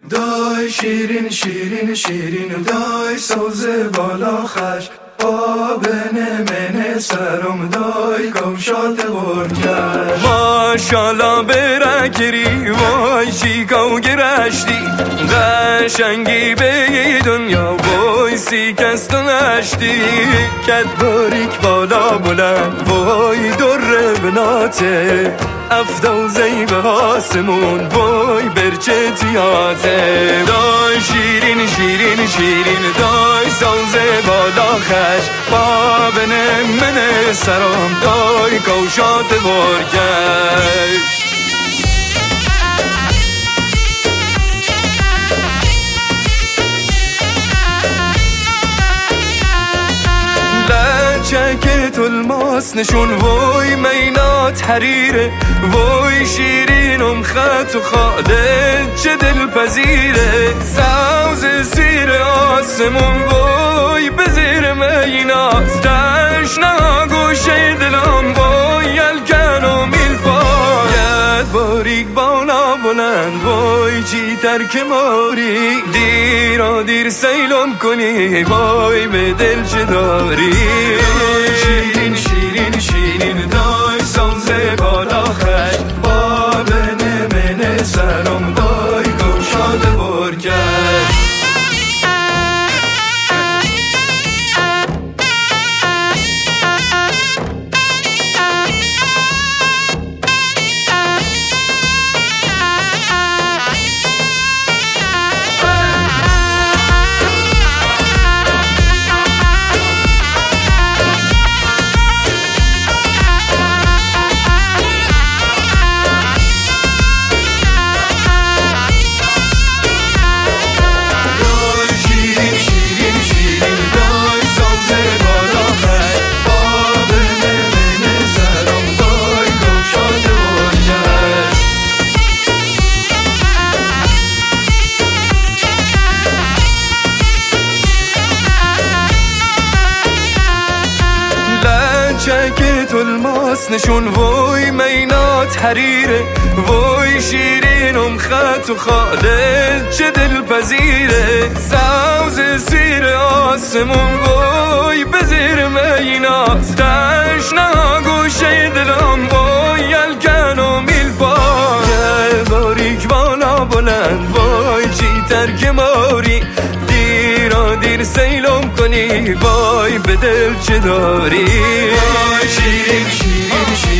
دای شیرین شیرین شیرین دای سوز بالا خش بابن من سرم دای کوشات غرکش ماشالله برکری وای چیکو گرشتی قشنگی به دنیا وای سیکست و نشتی کت باریک بالا بلند وای در بناته افتوزی به آسمون وای برچه تیاته دای شیرین شیرین شیرین دای سوز بالا خش بابن من سرم دای کوشات برگش لچکت الماس نشون وای مینات حریره وای شیرینم خط و خالد چه دلپذیره سوز سیر آسمون وای بزیر مینات تشنه گوشه دلم وای یلکن و میل پای ید باریک بالا بلند وای چی ترک ماری دیر و دیر سیلم کنی وای به دل چه داری شیرین شیرین شیرین دای سوز بالا خش بابن من سرم دای کوشات برگش لچکت الماس نشون وای مینات حریره وای شیرینم خط و خالد چه دلپذیره سوز سیر آسمون وای بزیر مینات تشنه گوشه دلم وای یلکن و میل پای باریک بالا بلند وای چی ترک ماری دیر و دیر سیلم کنی وای به دل چه داری شیرین شیرین شیرین